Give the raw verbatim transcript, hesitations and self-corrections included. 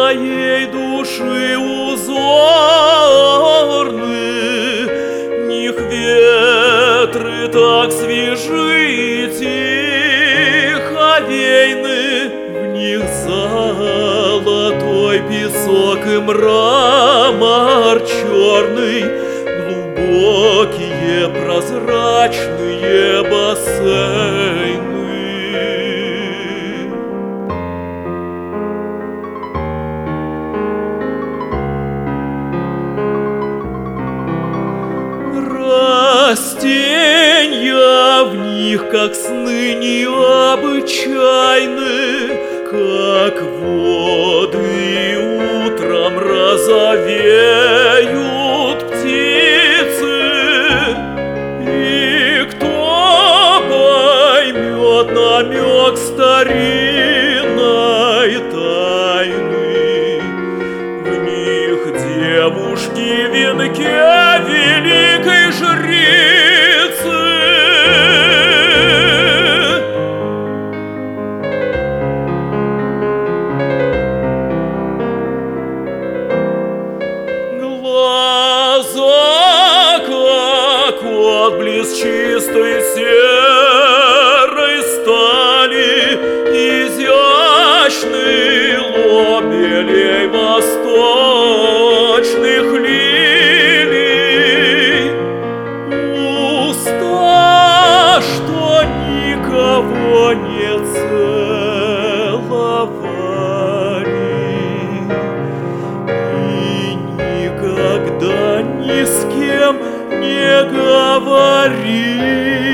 моей души узорны, в них ветры так свежи и тиховейны, в них золотой песок и мрамор черный, глубокие прозрачные бассейны. Растенья в них, как сны необычайны, как воды утром розовеют птицы. И кто поймет намек старинной тайны, в них девушки в венке великой жрицы. Глаза, как отблеск чистой серой стали, изящный лоб белей восточных лилий, уста, что никого не целовали и никогда ни с кем не говорили.